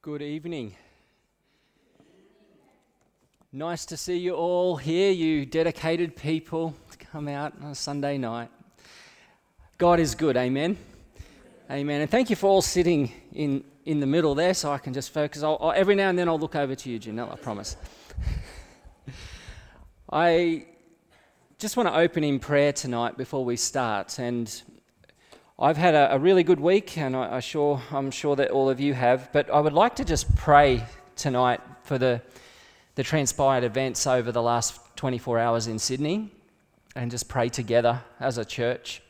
Good evening. Nice to see you all here, you dedicated people to come out on a Sunday night. God is good, amen? Amen. And thank you for all sitting in the middle there so I can just focus. Every now and then I'll look over to you, Janelle, I promise. I just want to open in prayer tonight before we start. And I've had a really good week, and I'm sure that all of you have, but I would like to just pray tonight for the transpired events over the last 24 hours in Sydney, and just pray together as a church.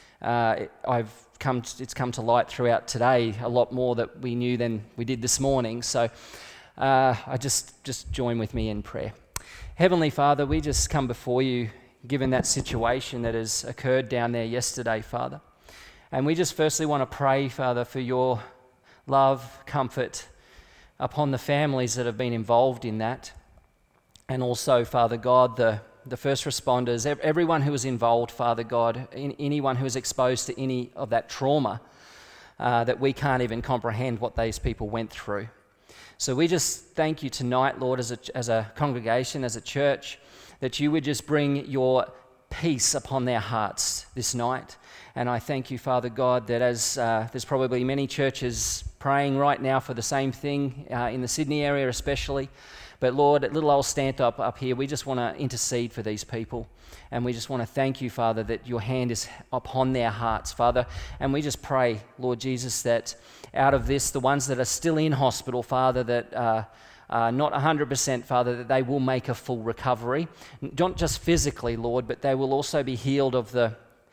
It's come to light throughout today a lot more that we knew than we did this morning, so I just join with me in prayer. Heavenly Father, we just come before you, given that situation that has occurred down there yesterday, Father. And we just firstly want to pray, Father, for your love, comfort upon the families that have been involved in that. And also, Father God, the first responders, everyone who was involved, Father God, anyone who was exposed to any of that trauma, that we can't even comprehend what these people went through. So we just thank you tonight, Lord, as a congregation, as a church, that you would just bring your peace upon their hearts this night. And I thank you, Father God, that as there's probably many churches praying right now for the same thing, in the Sydney area especially. But Lord, at little old Stanthorpe up here, we just want to intercede for these people. And we just want to thank you, Father, that your hand is upon their hearts, Father. And we just pray, Lord Jesus, that out of this, the ones that are still in hospital, Father, that not 100%, Father, that they will make a full recovery. Not just physically, Lord, but they will also be healed of the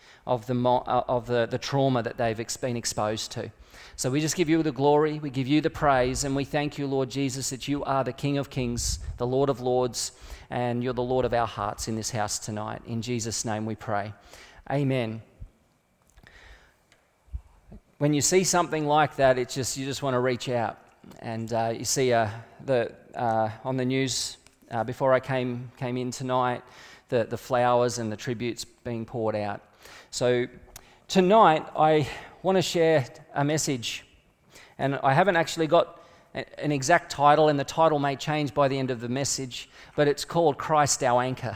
trauma that they've been exposed to. So we just give you the glory, we give you the praise, and we thank you, Lord Jesus, that you are the King of Kings, the Lord of Lords, and you're the Lord of our hearts in this house tonight. In Jesus' name we pray. Amen. When you see something like that, you just want to reach out. And you see on the news before I came in tonight, the flowers and the tributes being poured out. So tonight I want to share a message, and I haven't actually got an exact title, and the title may change by the end of the message, but it's called Christ Our Anchor.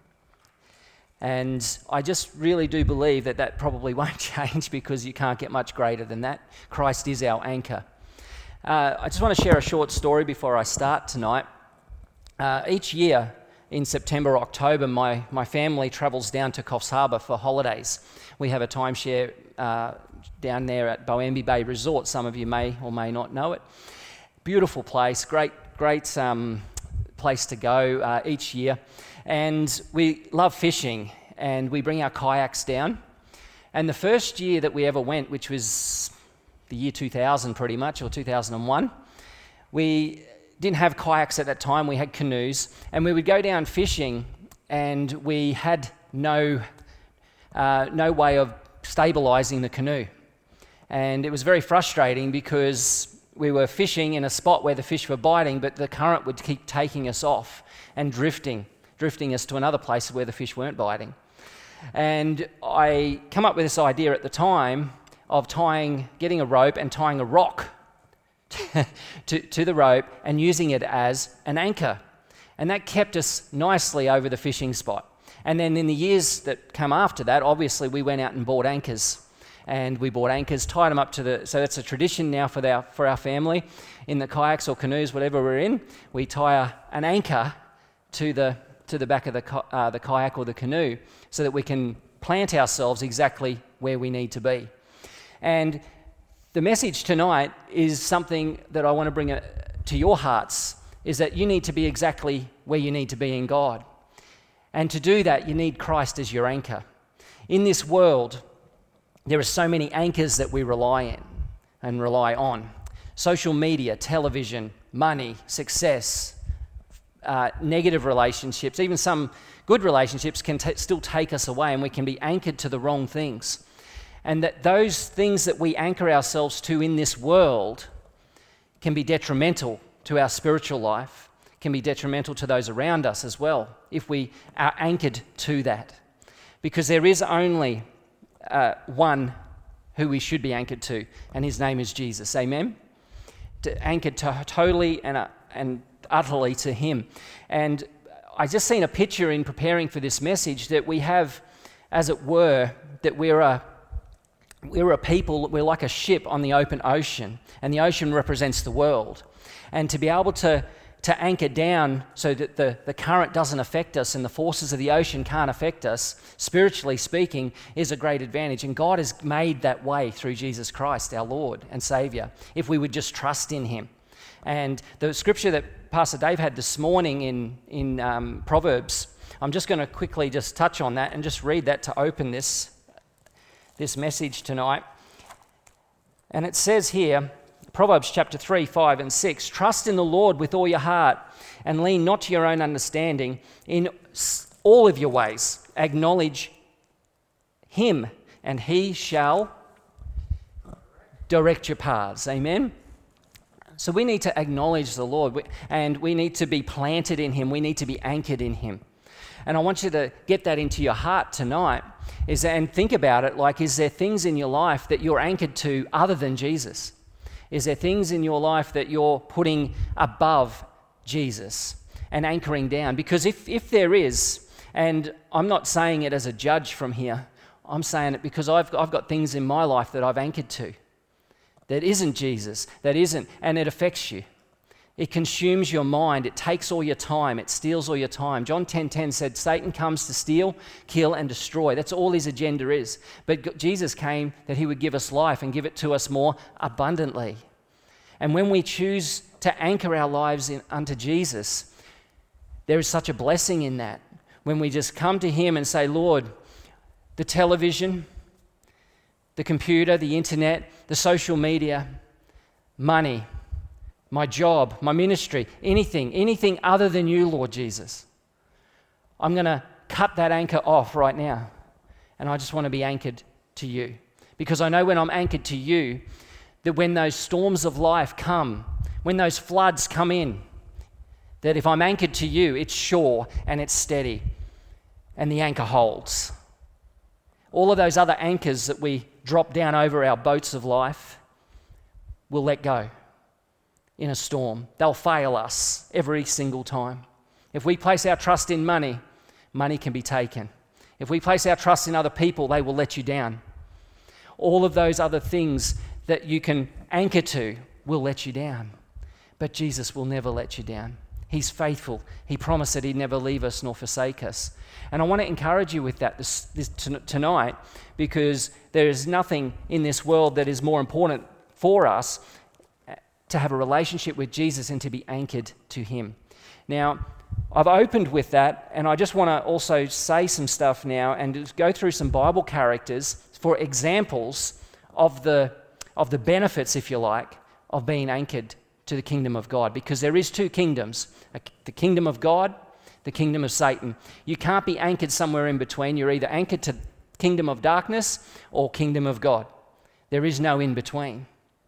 And I just really do believe that probably won't change, because you can't get much greater than that. Christ is our anchor. I just want to share a short story before I start tonight. Each year in September, October, my family travels down to Coffs Harbour for holidays. We have a timeshare down there at Boambi Bay Resort. Some of you may or may not know it. Beautiful place, great place to go each year. And we love fishing, and we bring our kayaks down. And the first year that we ever went, which was the year 2000 pretty much, or 2001, we didn't have kayaks at that time, we had canoes, and we would go down fishing, and we had no way of stabilizing the canoe. And it was very frustrating, because we were fishing in a spot where the fish were biting, but the current would keep taking us off and drifting us to another place where the fish weren't biting. And I come up with this idea at the time of getting a rope and tying a rock to the rope and using it as an anchor. And that kept us nicely over the fishing spot. And then in the years that come after that, obviously we went out and bought anchors. And we bought anchors, tied them up so that's a tradition now for our family. In the kayaks or canoes, whatever we're in, we tie an anchor to the back of the kayak or the canoe, so that we can plant ourselves exactly where we need to be. And the message tonight is something that I want to bring to your hearts, is that you need to be exactly where you need to be in God. And to do that, you need Christ as your anchor. In this world, there are so many anchors that we rely on. Social media, television, money, success, negative relationships, even some good relationships can still take us away, and we can be anchored to the wrong things. And that those things that we anchor ourselves to in this world can be detrimental to our spiritual life, can be detrimental to those around us as well, if we are anchored to that. Because there is only one who we should be anchored to, and his name is Jesus. Amen? anchored totally and utterly to him. And I just seen a picture in preparing for this message that we have, as it were, that we're a people, we're like a ship on the open ocean, and the ocean represents the world. And to be able to anchor down so that the current doesn't affect us and the forces of the ocean can't affect us, spiritually speaking, is a great advantage. And God has made that way through Jesus Christ, our Lord and Saviour, if we would just trust in him. And the scripture that Pastor Dave had this morning in Proverbs, I'm just going to quickly just touch on that and just read that to open this message tonight. And it says here, Proverbs chapter 3, 5 and 6, trust in the Lord with all your heart and lean not to your own understanding. In all of your ways acknowledge him, and he shall direct your paths. Amen? So we need to acknowledge the Lord, and we need to be planted in him. We need to be anchored in him. And I want you to get that into your heart tonight, and think about it like, is there things in your life that you're anchored to other than Jesus? Is there things in your life that you're putting above Jesus and anchoring down? Because if there is, and I'm not saying it as a judge from here, I'm saying it because I've got things in my life that I've anchored to that isn't Jesus, and it affects you. It consumes your mind. It takes all your time. It steals all your time. John 10:10 said, Satan comes to steal, kill, and destroy. That's all his agenda is. But Jesus came that he would give us life and give it to us more abundantly. And when we choose to anchor our lives unto Jesus, there is such a blessing in that. When we just come to him and say, Lord, the television, the computer, the internet, the social media, money, my job, my ministry, anything other than you, Lord Jesus. I'm going to cut that anchor off right now. And I just want to be anchored to you. Because I know when I'm anchored to you, that when those storms of life come, when those floods come in, that if I'm anchored to you, it's sure and it's steady. And the anchor holds. All of those other anchors that we drop down over our boats of life will let go. In a storm, they'll fail us every single time. If we place our trust in money, money can be taken. If we place our trust in other people, they will let you down. All of those other things that you can anchor to will let you down. But Jesus will never let you down. He's faithful. He promised that he'd never leave us nor forsake us. And I want to encourage you with that tonight, because there is nothing in this world that is more important for us to have a relationship with Jesus and to be anchored to him. Now, I've opened with that, and I just want to also say some stuff now and just go through some Bible characters for examples of the benefits, if you like, of being anchored to the kingdom of God. Because there is two kingdoms, the kingdom of God, the kingdom of Satan. You can't be anchored somewhere in between. You're either anchored to kingdom of darkness or kingdom of God. There is no in between.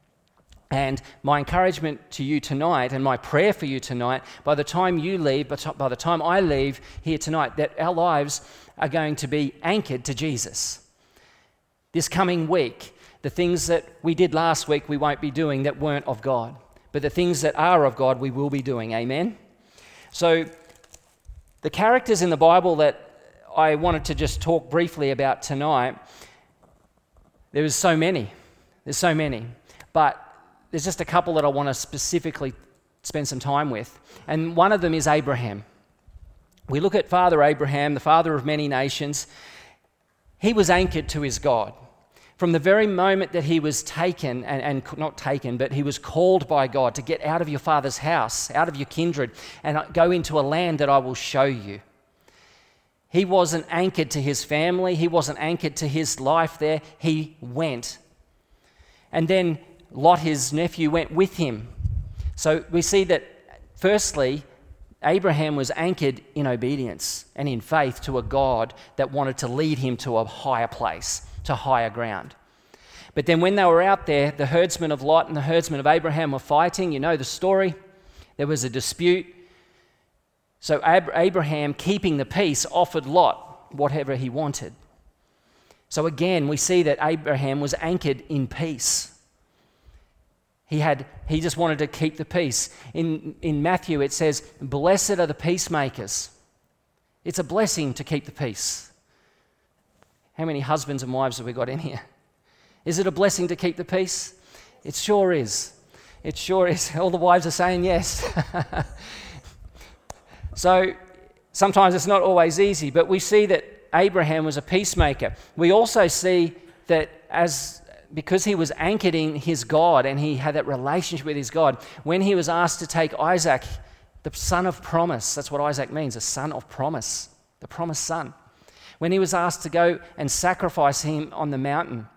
And my encouragement to you tonight, and my prayer for you tonight, by the time you leave, by the time I leave here tonight, that our lives are going to be anchored to Jesus. This coming week, the things that we did last week we won't be doing that weren't of God. But the things that are of God we will be doing. Amen? So the characters in the Bible that I wanted to just talk briefly about tonight, there's so many. But there's just a couple that I want to specifically spend some time with. And one of them is Abraham. We look at Father Abraham, the father of many nations. He was anchored to his God. From the very moment that he was taken, and not taken, but he was called by God to get out of your father's house, out of your kindred, and go into a land that I will show you. He wasn't anchored to his family. He wasn't anchored to his life there. He went. And then Lot, his nephew, went with him. So we see that, firstly, Abraham was anchored in obedience and in faith to a God that wanted to lead him to a higher place, to higher ground. But then when they were out there, the herdsmen of Lot and the herdsmen of Abraham were fighting. You know the story. There was a dispute. So Abraham, keeping the peace, offered Lot whatever he wanted. So again, we see that Abraham was anchored in peace. He just wanted to keep the peace. In Matthew it says, "Blessed are the peacemakers." It's a blessing to keep the peace. How many husbands and wives have we got in here? Is it a blessing to keep the peace? It sure is. It sure is. All the wives are saying yes. So sometimes it's not always easy, but we see that Abraham was a peacemaker. We also see that because he was anchored in his God and he had that relationship with his God, when he was asked to take Isaac, the son of promise, that's what Isaac means, a son of promise, the promised son. When he was asked to go and sacrifice him on the mountain,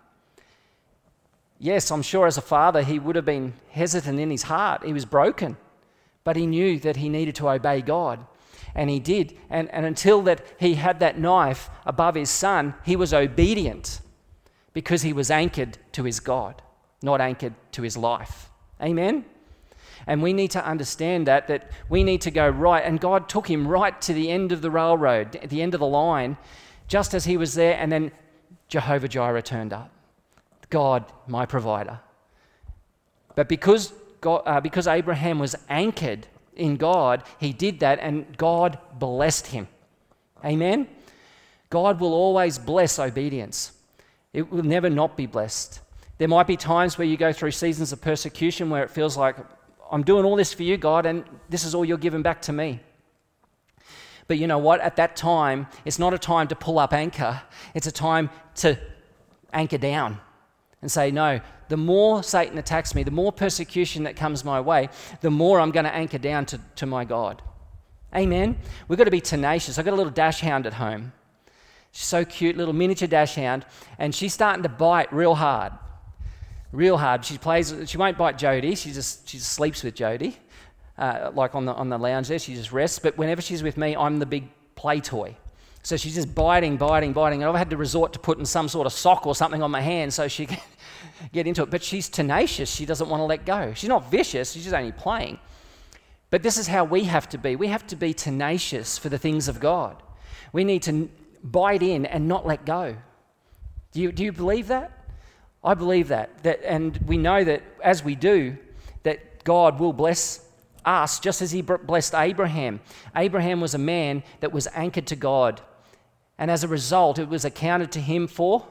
yes, I'm sure as a father he would have been hesitant in his heart. He was broken, but he knew that he needed to obey God. And he did. And until that he had that knife above his son, he was obedient because he was anchored to his God, not anchored to his life. Amen? And we need to understand that we need to go right. And God took him right to the end of the railroad, at the end of the line, just as he was there. And then Jehovah Jireh turned up. God, my provider. But because Abraham was anchored in God, he did that and God blessed him. Amen? God will always bless obedience. It will never not be blessed. There might be times where you go through seasons of persecution where it feels like, I'm doing all this for you, God, and this is all you're giving back to me. But you know what? At that time, it's not a time to pull up anchor. It's a time to anchor down and say, no, the more Satan attacks me, the more persecution that comes my way, the more I'm going to anchor down to my God. Amen? We've got to be tenacious. I've got a little dash hound at home. She's so cute, little miniature dash hound, and she's starting to bite real hard. Real hard. She won't bite Jody. She just sleeps with Jody, like on the lounge there. She just rests. But whenever she's with me, I'm the big play toy. So she's just biting. And I've had to resort to putting some sort of sock or something on my hand so she can get into it. But she's tenacious. She doesn't want to let go. She's not vicious. She's just only playing. But this is how we have to be. We have to be tenacious for the things of God. We need to bite in and not let go. Do you believe that? I believe that. And we know that as we do, that God will bless us just as he blessed Abraham. Abraham was a man that was anchored to God. And as a result, it was accounted to him for?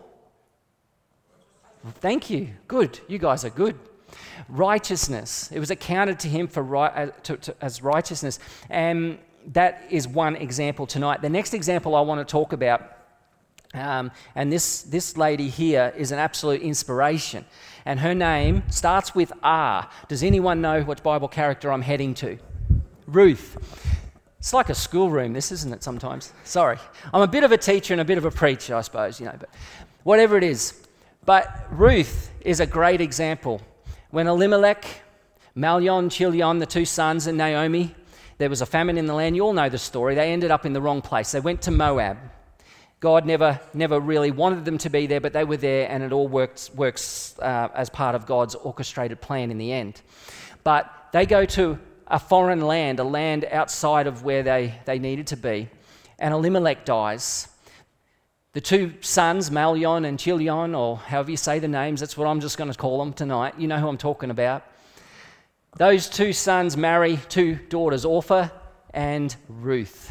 Thank you. Good. You guys are good. Righteousness. It was accounted to him as righteousness. And that is one example tonight. The next example I want to talk about, and this lady here is an absolute inspiration. And her name starts with R. Does anyone know what Bible character I'm heading to? Ruth. It's like a schoolroom, this, isn't it, sometimes? Sorry. I'm a bit of a teacher and a bit of a preacher, I suppose, but whatever it is. But Ruth is a great example. When Elimelech, Mahlon, Chilion, the two sons, and Naomi, there was a famine in the land. You all know the story. They ended up in the wrong place. They went to Moab. God never really wanted them to be there, but they were there, and it all works as part of God's orchestrated plan in the end. But they go to a foreign land, a land outside of where they needed to be, and Elimelech dies. The two sons, Mahlon and Chilion, or however you say the names, that's what I'm just going to call them tonight. You know who I'm talking about. Those two sons marry two daughters, Orpah and Ruth.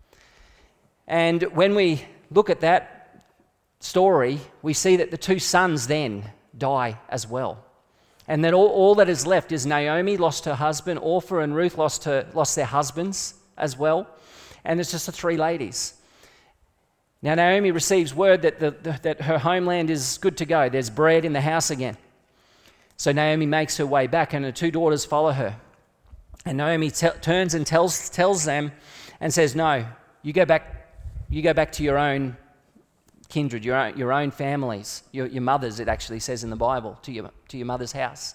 And when we look at that story, we see that the two sons then die as well. And that all that is left is Naomi lost her husband, Orpah and Ruth lost their husbands as well. And it's just the three ladies. Now Naomi receives word that her homeland is good to go. There's bread in the house again. So Naomi makes her way back, and her two daughters follow her. And Naomi turns and tells them and says, no, you go back to your own kindred, your own families, your mothers, it actually says in the Bible, to your mother's house.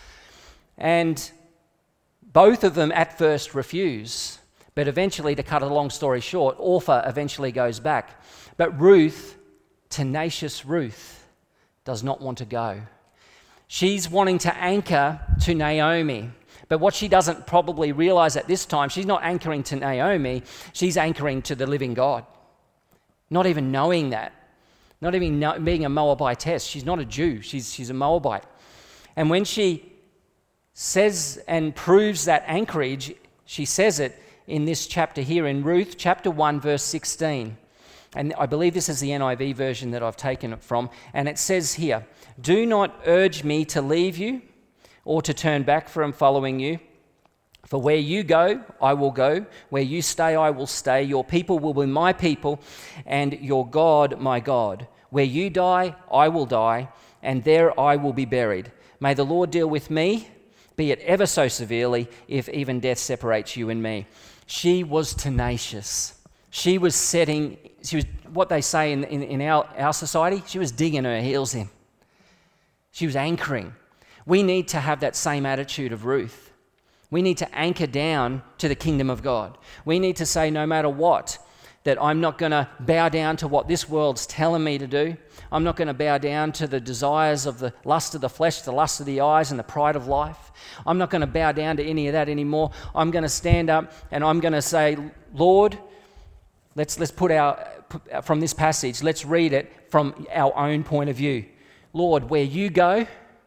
And both of them at first refuse, but eventually, to cut a long story short, Orpah eventually goes back. But Ruth, tenacious Ruth, does not want to go. She's wanting to anchor to Naomi. But what she doesn't probably realize at this time, she's not anchoring to Naomi, she's anchoring to the living God. Not even knowing that. Not even being a Moabitess. She's not a Jew. She's a Moabite. And when she says and proves that anchorage. She says it in this chapter here in Ruth, chapter 1, verse 16. And I believe this is the NIV version that I've taken it from. And it says here, "Do not urge me to leave you or to turn back from following you. For where you go, I will go. Where you stay, I will stay. Your people will be my people, and your God, my God. Where you die, I will die, and there I will be buried. May the Lord deal with me, be it ever so severely, if even death separates you and me." She was tenacious. She was what they say in our society, she was digging her heels in. She was anchoring. We need to have that same attitude of Ruth. We need to anchor down to the kingdom of God. We need to say, no matter what, that I'm not going to bow down to what this world's telling me to do. I'm not going to bow down to the desires of the lust of the flesh, the lust of the eyes, and the pride of life. I'm not going to bow down to any of that anymore. I'm going to stand up and I'm going to say, Lord, let's put from this passage, let's read it from our own point of view. Lord, where you go,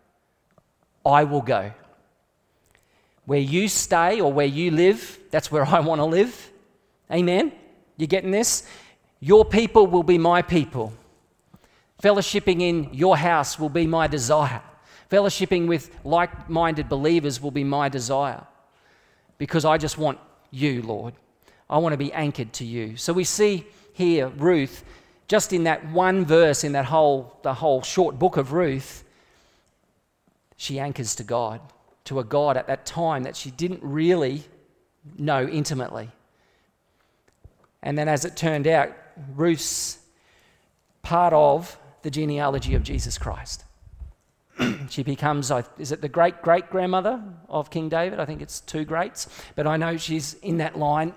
I will go. Where you stay or where you live, that's where I want to live. Amen? You getting this? Your people will be my people. Fellowshipping in your house will be my desire. Fellowshipping with like-minded believers will be my desire. Because I just want you, Lord. I want to be anchored to you. So we see here Ruth, just in that one verse in the whole short book of Ruth, she anchors to God, to a God at that time that she didn't really know intimately. And then as it turned out, Ruth's part of the genealogy of Jesus Christ. She becomes, is it the great-great-grandmother of King David? I think it's two greats, but I know she's in that line.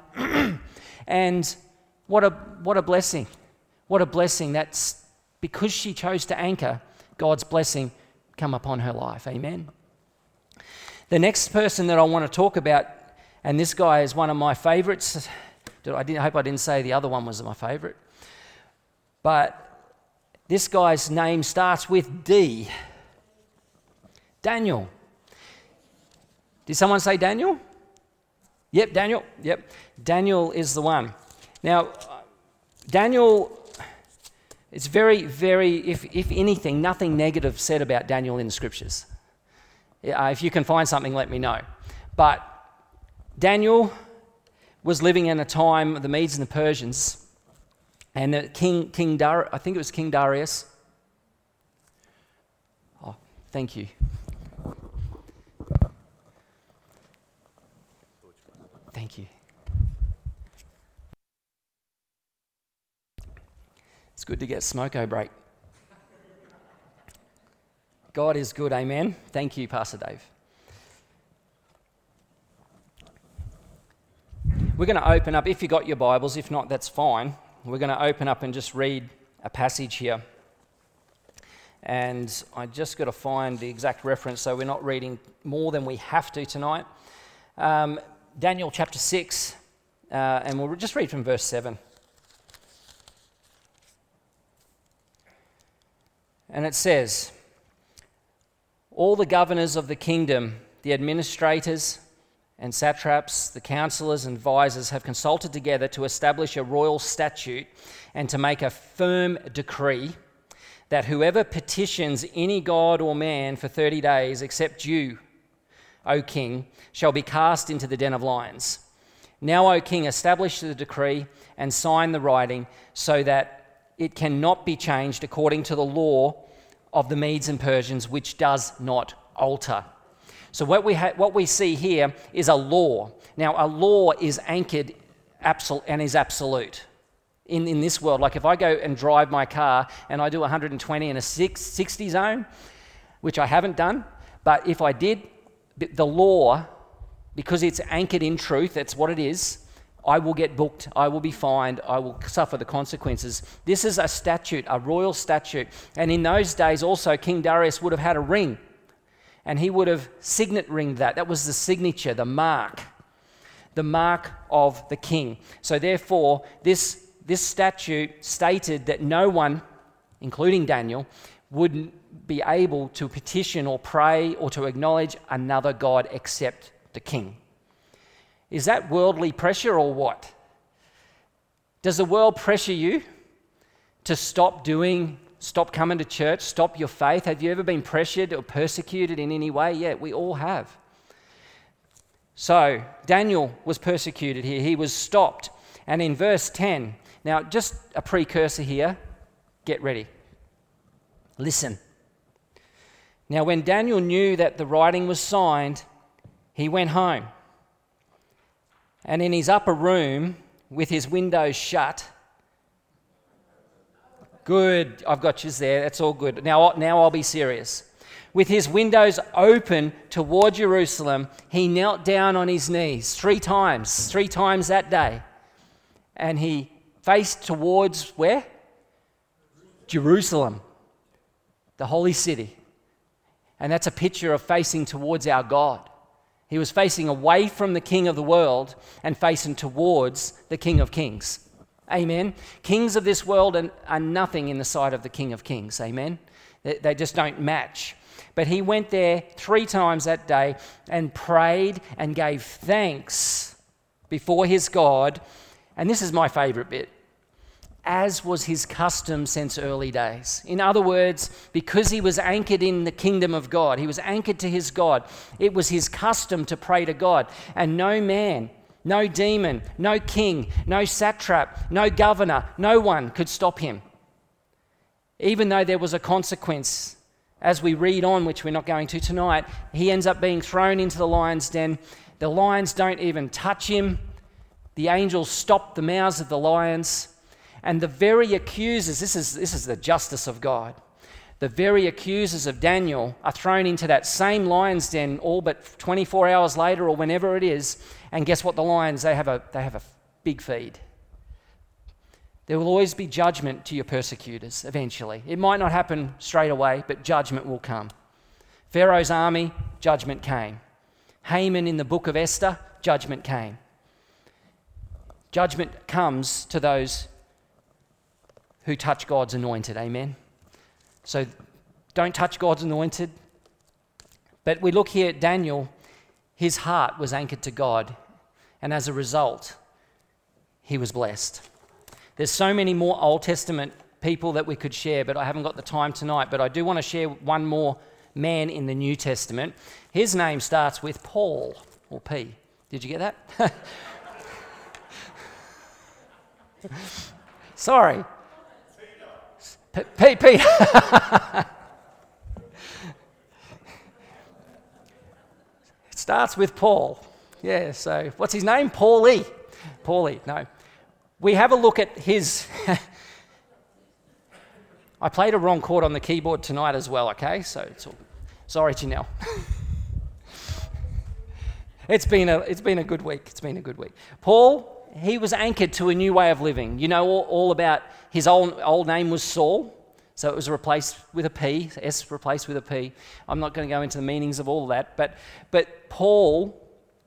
And what a blessing. What a blessing. That's because she chose to anchor, God's blessing come upon her life. Amen. The next person that I want to talk about, and this guy is one of my favorites. I hope I didn't say the other one was my favorite. But this guy's name starts with D. Daniel. Did someone say Daniel? Yep, Daniel. Yep. Daniel is the one. Now, Daniel, it's very, very, if anything, nothing negative said about Daniel in the scriptures. If you can find something, let me know. But Daniel was living in a time of the Medes and the Persians, and I think it was King Darius. Oh, thank you. Thank you. It's good to get a smoko break. God is good, amen. Thank you, Pastor Dave. We're going to open up, if you got your Bibles, if not, that's fine. We're going to open up and just read a passage here. And I just got to find the exact reference so we're not reading more than we have to tonight. Daniel chapter 6, and we'll just read from verse 7. And it says, "All the governors of the kingdom, the administrators and satraps, the counselors and advisors have consulted together to establish a royal statute and to make a firm decree that whoever petitions any god or man for 30 days, except you, O king, shall be cast into the den of lions. Now, O king, establish the decree and sign the writing so that it cannot be changed according to the law of the Medes and Persians, which does not alter." So what we see here is a law. Now, a law is anchored and is absolute. In this world, like if I go and drive my car and I do 120 in a 60 zone, which I haven't done, but if I did, the law, because it's anchored in truth, that's what it is, I will get booked, I will be fined, I will suffer the consequences. This is a statute, a royal statute. And in those days also, King Darius would have had a ring, and he would have signet ringed that. That was the signature, the mark of the king. So therefore, this statute stated that no one, including Daniel, be able to petition or pray or to acknowledge another God except the king. Is that worldly pressure or what? Does the world pressure you to stop coming to church, stop your faith? Have you ever been pressured or persecuted in any way? Yeah, we all have. So Daniel was persecuted here. He was stopped. And in verse 10, now just a precursor here, get ready. Listen. Now when Daniel knew that the writing was signed, he went home. And in his upper room, with his windows shut. Good, I've got you there, that's all good. Now I'll be serious. With his windows open toward Jerusalem, he knelt down on his knees 3 times that day. And he faced towards where? Jerusalem, the holy city. And that's a picture of facing towards our God. He was facing away from the King of the world and facing towards the King of Kings. Amen. Kings of this world are nothing in the sight of the King of Kings. Amen. They just don't match. But he went there 3 times that day and prayed and gave thanks before his God. And this is my favorite bit. As was his custom since early days. In other words, because he was anchored in the kingdom of God, he was anchored to his God, it was his custom to pray to God. And no man, no demon, no king, no satrap, no governor, no one could stop him. Even though there was a consequence, as we read on, which we're not going to tonight, he ends up being thrown into the lion's den. The lions don't even touch him. The angels stop the mouths of the lions. And the very accusers, this is the justice of God, the very accusers of Daniel are thrown into that same lion's den all but 24 hours later or whenever it is. And guess what? The lions, they have a big feed. There will always be judgment to your persecutors eventually. It might not happen straight away, but judgment will come. Pharaoh's army, judgment came. Haman in the book of Esther, judgment came. Judgment comes to those who touch God's anointed, amen? So don't touch God's anointed. But we look here at Daniel, his heart was anchored to God, and as a result, he was blessed. There's so many more Old Testament people that we could share, but I haven't got the time tonight. But I do want to share one more man in the New Testament. His name starts with Paul, or P. Did you get that? Sorry. Peter. It starts with Paul. Yeah, so what's his name? Paulie. No. We have a look at his... I played a wrong chord on the keyboard tonight as well, okay? So it's all... Sorry, Janelle. It's been a good week. It's been a good week. Paul, he was anchored to a new way of living. You know all about his old name was Saul, so it was replaced with a P, S replaced with a P. I'm not going to go into the meanings of all of that, but Paul,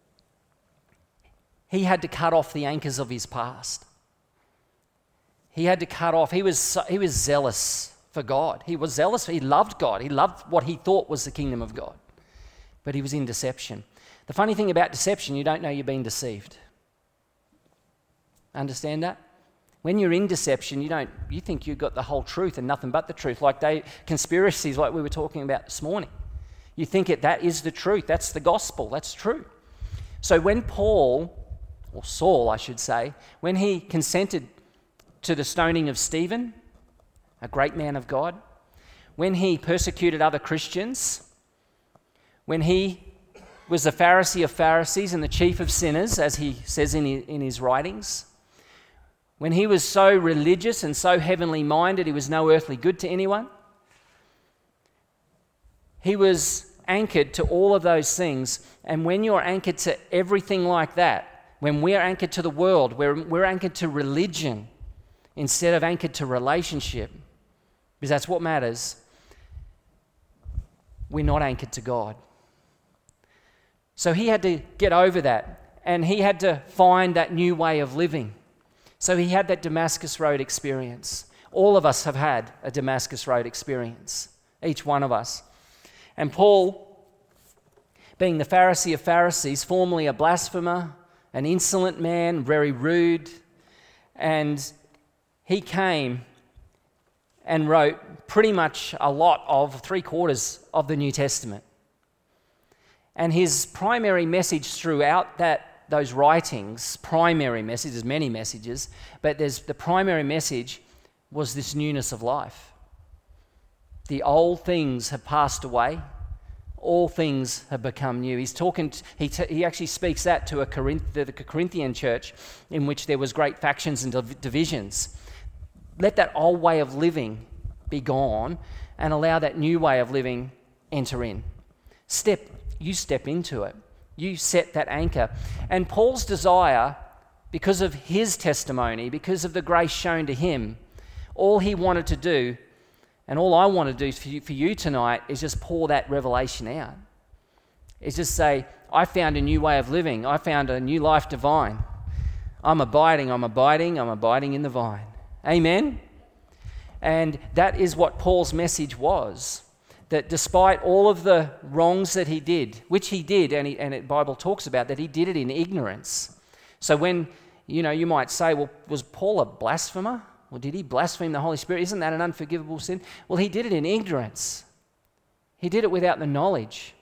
he had to cut off the anchors of his past. He had to cut off. He was zealous for God. He was zealous. He loved God. He loved what he thought was the kingdom of God, but he was in deception. The funny thing about deception, you don't know you're being deceived. Understand that? When you're in deception, you think you've got the whole truth and nothing but the truth. Conspiracies like we were talking about this morning. You think that is the truth. That's the gospel. That's true. So when Paul, or Saul I should say, when he consented to the stoning of Stephen, a great man of God, when he persecuted other Christians, when he was the Pharisee of Pharisees and the chief of sinners, as he says in his writings, when he was so religious and so heavenly minded, he was no earthly good to anyone. He was anchored to all of those things. And when you're anchored to everything like that, when we're anchored to the world, we're anchored to religion instead of anchored to relationship, because that's what matters, we're not anchored to God. So he had to get over that, and he had to find that new way of living. So he had that Damascus Road experience. All of us have had a Damascus Road experience each one of us. And Paul, being the Pharisee of Pharisees, formerly a blasphemer, an insolent man, very rude, and he came and wrote pretty much a lot of 3/4 of the New Testament. And his primary message throughout those writings, primary message, there's many messages, but the primary message was this newness of life. The old things have passed away, all things have become new. He actually speaks that to the Corinthian church, in which there was great factions and divisions. Let that old way of living be gone and allow that new way of living enter in. You step into it. You set that anchor. And Paul's desire, because of his testimony, because of the grace shown to him, all he wanted to do, and all I want to do for you tonight, is just pour that revelation out. Is just say, I found a new way of living. I found a new life divine. I'm abiding in the vine. Amen? And that is what Paul's message was. That despite all of the wrongs that he did, which he did, and the Bible talks about that he did it in ignorance. So when, you might say, well, was Paul a blasphemer? Well, did he blaspheme the Holy Spirit? Isn't that an unforgivable sin? Well, he did it in ignorance. He did it without the knowledge.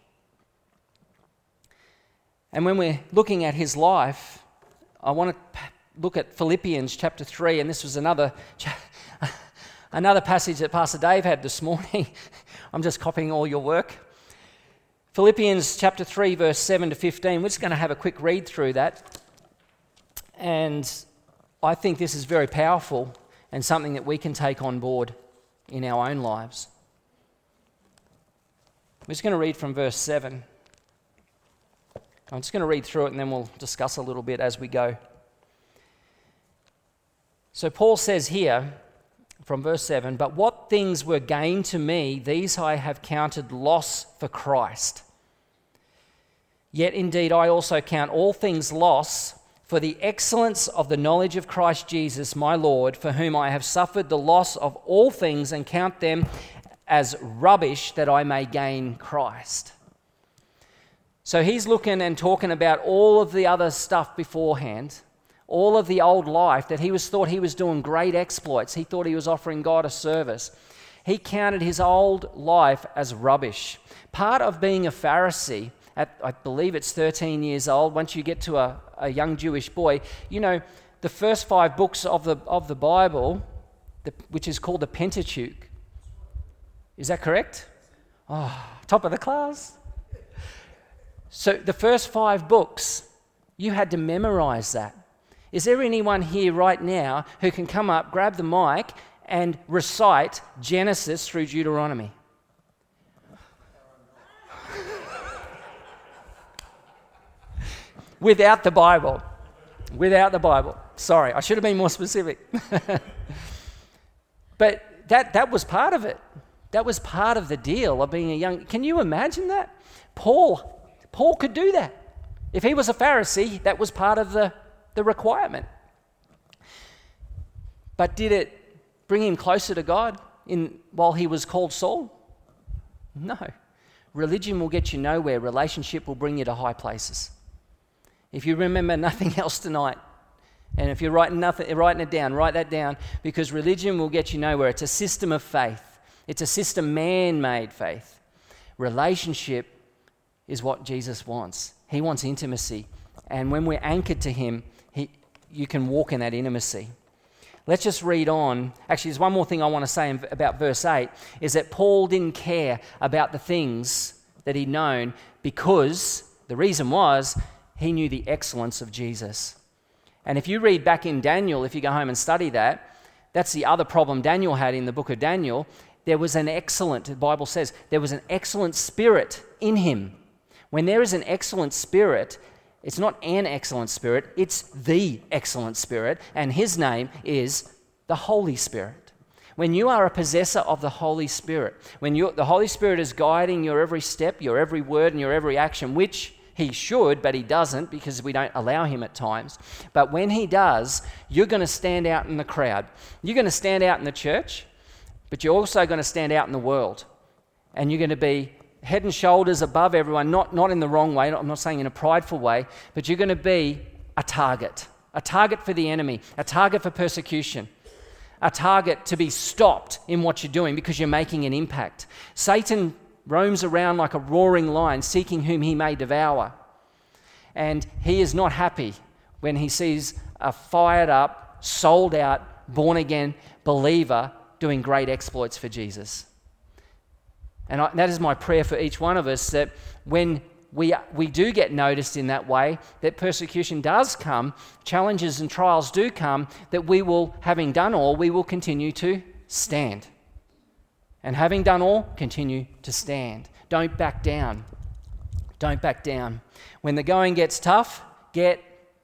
And when we're looking at his life, I want to look at Philippians chapter 3, and this was another passage that Pastor Dave had this morning. I'm just copying all your work. Philippians chapter 3, verse 7 to 15. We're just going to have a quick read through that. And I think this is very powerful and something that we can take on board in our own lives. We're just going to read from verse 7. I'm just going to read through it and then we'll discuss a little bit as we go. So Paul says here, from verse 7, but what things were gain to me, these I have counted loss for Christ. Yet indeed I also count all things loss for the excellence of the knowledge of Christ Jesus my Lord, for whom I have suffered the loss of all things and count them as rubbish that I may gain Christ. So he's looking and talking about all of the other stuff beforehand, all of the old life that thought he was doing great exploits. He thought he was offering God a service. He counted his old life as rubbish. Part of being a Pharisee, I believe it's 13 years old, once you get to a young Jewish boy, the first 5 books of the Bible, which is called the Pentateuch. Is that correct? Oh, top of the class. So the first 5 books, you had to memorize that. Is there anyone here right now who can come up, grab the mic, and recite Genesis through Deuteronomy? Without the Bible. Without the Bible. Sorry, I should have been more specific. But that was part of it. That was part of the deal of being a young... Can you imagine that? Paul could do that. If he was a Pharisee, that was part of the requirement. But did it bring him closer to God while he was called Saul? No. Religion will get you nowhere. Relationship will bring you to high places. If you remember nothing else tonight, and if you're writing it down, write that down, because religion will get you nowhere. It's a system of faith. It's a system man-made faith. Relationship is what Jesus wants. He wants intimacy. And when we're anchored to him, you can walk in that intimacy. Let's just read on. Actually, there's one more thing I want to say about verse 8, is that Paul didn't care about the things that he'd known because the reason was he knew the excellence of Jesus. And if you read back in Daniel, if you go home and study that, that's the other problem Daniel had in the book of Daniel. There was the Bible says, there was an excellent spirit in him. When there is an excellent spirit, it's not an excellent spirit, it's the excellent spirit, and his name is the Holy Spirit. When you are a possessor of the Holy Spirit, when the Holy Spirit is guiding your every step, your every word, and your every action, which he should, but he doesn't because we don't allow him at times. But when he does, you're going to stand out in the crowd. You're going to stand out in the church, but you're also going to stand out in the world. and you're going to be head and shoulders above everyone, not in the wrong way, I'm not saying in a prideful way, but you're going to be a target for the enemy, a target for persecution, a target to be stopped in what you're doing because you're making an impact. Satan roams around like a roaring lion, seeking whom he may devour. And he is not happy when he sees a fired up, sold out, born again believer doing great exploits for Jesus. And that is my prayer for each one of us, that when we do get noticed in that way, that persecution does come, challenges and trials do come, that we will, having done all, we will continue to stand. And having done all, continue to stand. Don't back down. Don't back down. When the going gets tough, get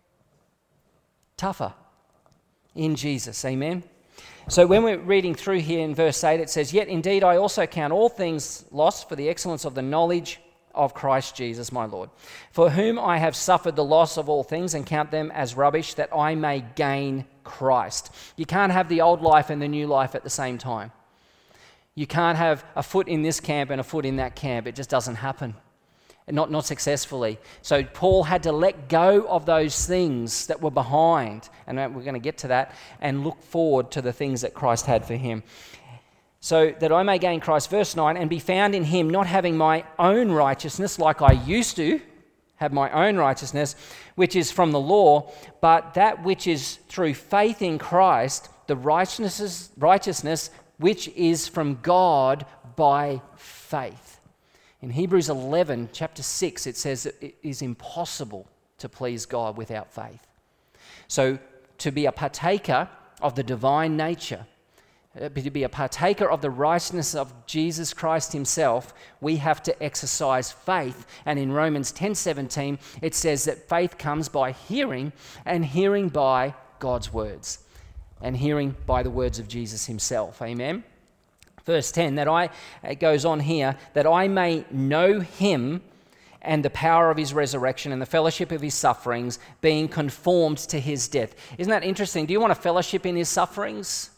tougher in Jesus. Amen. So when we're reading through here in verse 8, it says, "Yet indeed I also count all things lost for the excellence of the knowledge of Christ Jesus my Lord, for whom I have suffered the loss of all things and count them as rubbish, that I may gain Christ." You can't have the old life and the new life at the same time. You can't have a foot in this camp and a foot in that camp. It just doesn't happen. Not successfully. So Paul had to let go of those things that were behind, and we're going to get to that, and look forward to the things that Christ had for him. So that I may gain Christ, verse 9, and be found in him, not having my own righteousness like I used to have my own righteousness, which is from the law, but that which is through faith in Christ, the righteousness which is from God by faith. In Hebrews 11, chapter 6, it says that it is impossible to please God without faith. So to be a partaker of the divine nature, to be a partaker of the righteousness of Jesus Christ himself, we have to exercise faith. And in Romans 10:17, it says that faith comes by hearing, and hearing by God's words, and hearing by the words of Jesus himself. Amen. Verse 10, it goes on here, that I may know him and the power of his resurrection and the fellowship of his sufferings, being conformed to his death. Isn't that interesting? Do you want a fellowship in his sufferings?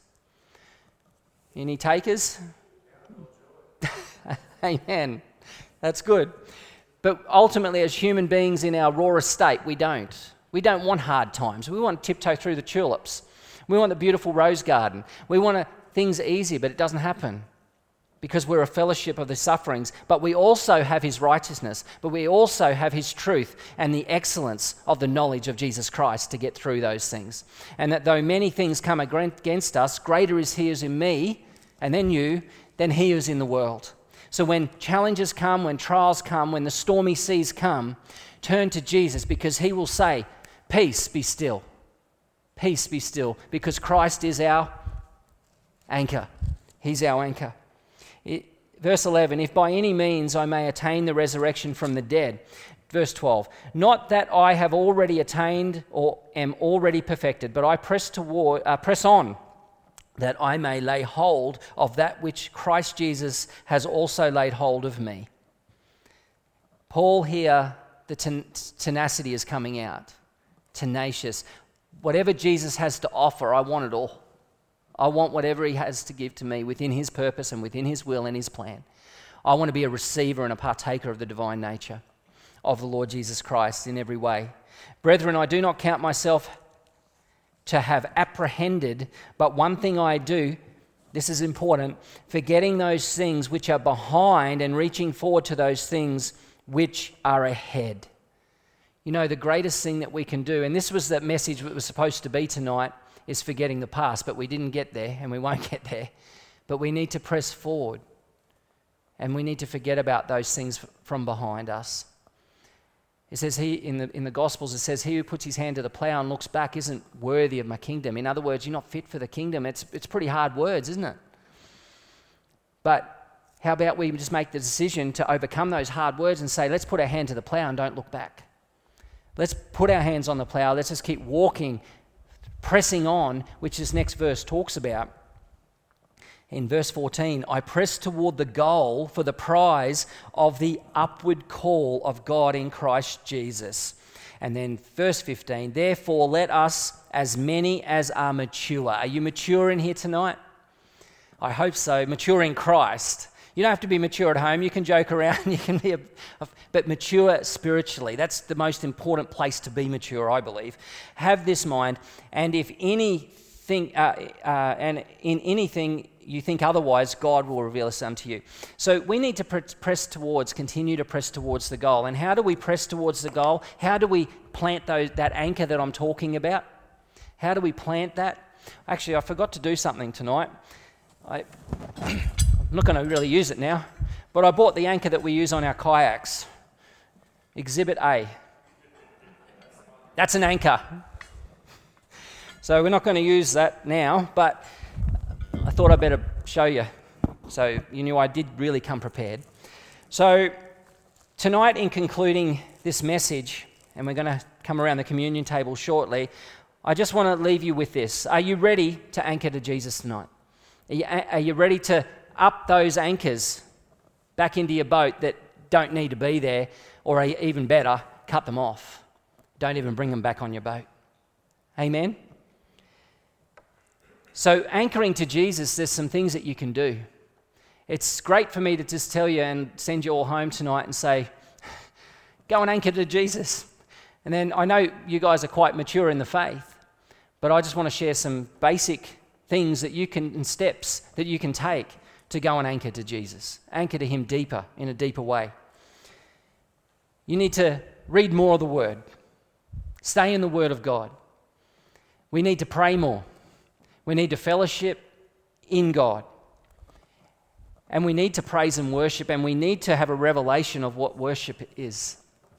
Any takers? Amen. That's good. But ultimately, as human beings in our rawest state, we don't. We don't want hard times. We want to tiptoe through the tulips. We want the beautiful rose garden. We want things easy, but it doesn't happen because we're a fellowship of the sufferings. But we also have his righteousness, but we also have his truth and the excellence of the knowledge of Jesus Christ to get through those things. And that though many things come against us, greater is he who is in me, and then you, than he who is in the world. So when challenges come, when trials come, when the stormy seas come, turn to Jesus, because he will say, "Peace, be still. Peace, be still," because Christ is our anchor. He's our anchor. Verse 11, "If by any means I may attain the resurrection from the dead." Verse 12, "Not that I have already attained or am already perfected, but I press on, that I may lay hold of that which Christ Jesus has also laid hold of me." Paul here, the tenacity is coming out. Tenacious. Whatever Jesus has to offer, I want it all. I want whatever he has to give to me within his purpose and within his will and his plan. I want to be a receiver and a partaker of the divine nature of the Lord Jesus Christ in every way. "Brethren, I do not count myself to have apprehended, but one thing I do," this is important, "forgetting those things which are behind and reaching forward to those things which are ahead." You know, the greatest thing that we can do, and this was the message that was supposed to be tonight, is forgetting the past, but we didn't get there and we won't get there. But we need to press forward, and we need to forget about those things from behind us. It says in the Gospels, it says, "He who puts his hand to the plow and looks back isn't worthy of my kingdom." In other words, you're not fit for the kingdom. It's pretty hard words, isn't it? But how about we just make the decision to overcome those hard words and say, let's put our hand to the plow and don't look back. Let's put our hands on the plow. Let's just keep walking, pressing on, which this next verse talks about. In verse 14, "I press toward the goal for the prize of the upward call of God in Christ Jesus." And then verse 15, "Therefore let us, as many as are mature." Are you mature in here tonight? I hope so. Mature in Christ. You don't have to be mature at home. You can joke around. You can be, but mature spiritually. That's the most important place to be mature, I believe. Have this mind, and if anything, and in anything you think otherwise, God will reveal this unto you. So we need to continue to press towards the goal. And how do we press towards the goal? How do we plant that anchor that I'm talking about? How do we plant that? Actually, I forgot to do something tonight. I'm not going to really use it now, but I bought the anchor that we use on our kayaks. Exhibit A. That's an anchor. So we're not going to use that now, but I thought I'd better show you, so you knew I did really come prepared. So tonight, in concluding this message, and we're going to come around the communion table shortly, I just want to leave you with this. Are you ready to anchor to Jesus tonight? Are you ready to up those anchors back into your boat that don't need to be there, or even better, cut them off? Don't even bring them back on your boat. Amen? So anchoring to Jesus, there's some things that you can do. It's great for me to just tell you and send you all home tonight and say, go and anchor to Jesus. And then I know you guys are quite mature in the faith, but I just want to share some basic things that you can, and steps that you can take to go and anchor to Jesus. Anchor to him deeper, in a deeper way. You need to read more of the Word. Stay in the Word of God. We need to pray more. We need to fellowship in God. And we need to praise and worship, and we need to have a revelation of what worship is.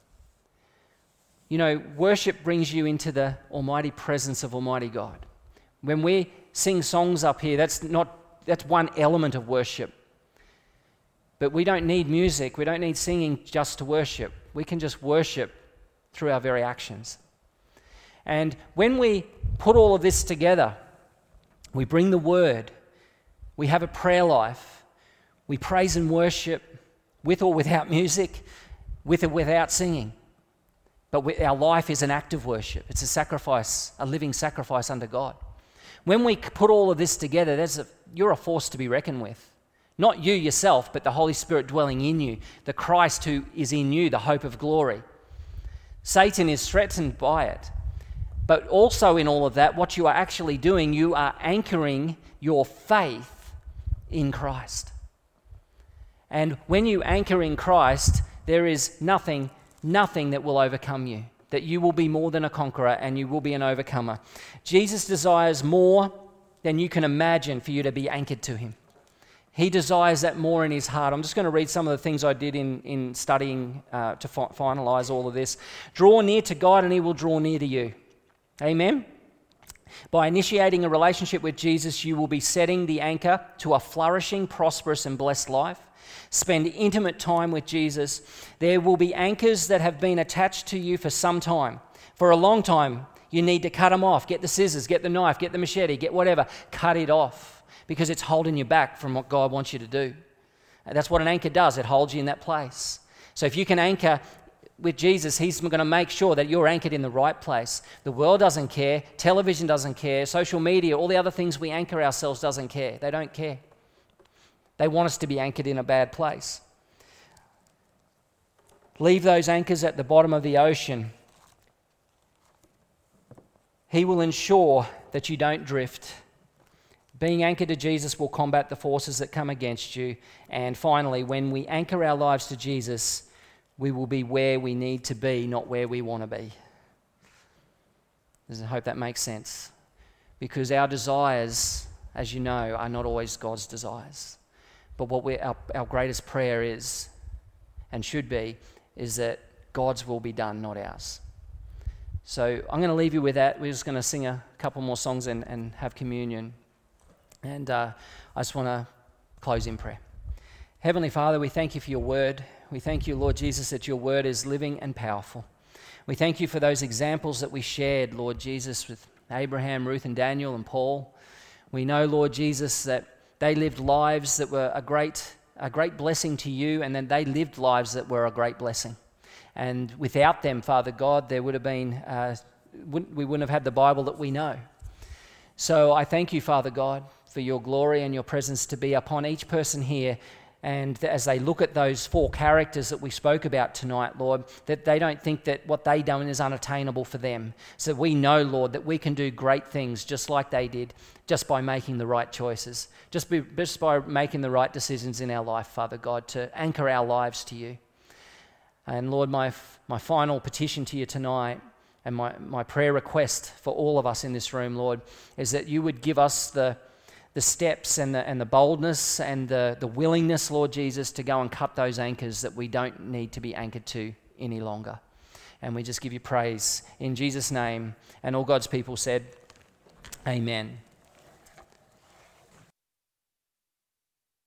You know, worship brings you into the almighty presence of Almighty God. When we sing songs up here, that's one element of worship. But we don't need music, we don't need singing just to worship. We can just worship through our very actions. And when we put all of this together, we bring the Word, we have a prayer life, we praise and worship with or without music, with or without singing. But our life is an act of worship. It's a sacrifice, a living sacrifice unto God. When we put all of this together, you're a force to be reckoned with. Not you yourself, but the Holy Spirit dwelling in you, the Christ who is in you, the hope of glory. Satan is threatened by it. But also in all of that, what you are actually doing, you are anchoring your faith in Christ. And when you anchor in Christ, there is nothing that will overcome you. That you will be more than a conqueror and you will be an overcomer. Jesus desires more than you can imagine for you to be anchored to him. He desires that more in his heart. I'm just going to read some of the things I did in studying to finalize all of this. Draw near to God and he will draw near to you. Amen? By initiating a relationship with Jesus, you will be setting the anchor to a flourishing, prosperous, and blessed life. Spend intimate time with Jesus. There will be anchors that have been attached to you for some time. For a long time, you need to cut them off. Get the scissors, get the knife, get the machete, get whatever. Cut it off because it's holding you back from what God wants you to do. And that's what an anchor does. It holds you in that place. So if you can anchor with Jesus, he's going to make sure that you're anchored in the right place. The world doesn't care. Television doesn't care. Social media, all the other things we anchor ourselves doesn't care. They don't care. They want us to be anchored in a bad place. Leave those anchors at the bottom of the ocean. He will ensure that you don't drift. Being anchored to Jesus will combat the forces that come against you. And finally, when we anchor our lives to Jesus, we will be where we need to be, not where we want to be. I hope that makes sense. Because our desires, as you know, are not always God's desires. But what our greatest prayer is, and should be, is that God's will be done, not ours. So I'm going to leave you with that. We're just going to sing a couple more songs and have communion. And I just want to close in prayer. Heavenly Father, we thank you for your word. We thank you, Lord Jesus, that your word is living and powerful. We thank you for those examples that we shared, Lord Jesus, with Abraham, Ruth, and Daniel, and Paul. We know, Lord Jesus, that they lived lives that were a great blessing to you, and then they lived lives that were a great blessing. And without them, Father God, there would have been, we wouldn't have had the Bible that we know. So I thank you, Father God, for your glory and your presence to be upon each person here And as they look at those 4 characters that we spoke about tonight, Lord, that they don't think that what they done is unattainable for them. So we know, Lord, that we can do great things just like they did, just by making the right choices, just by making the right decisions in our life, Father God, to anchor our lives to you. And Lord, my final petition to you tonight, and my prayer request for all of us in this room, Lord, is that you would give us the steps and the boldness and the willingness, Lord Jesus, to go and cut those anchors that we don't need to be anchored to any longer. And we just give you praise in Jesus' name. And all God's people said, amen.